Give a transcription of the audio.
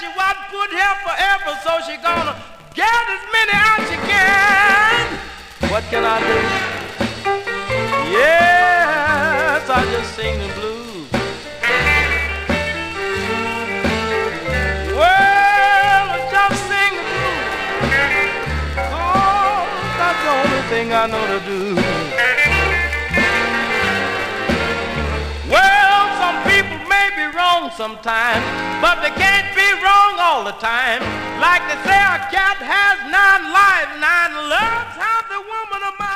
she wasn't put here forever, so she gonna get as many as she can. What can I do? Yes, I just sing the blues. Well, I just sing the blues. Oh, that's the only thing I know to do. Well, some people may be wrong sometimes, but they can't be wrong all the time. Like they say, a cat has 9 lives, 9 loves. How the woman of my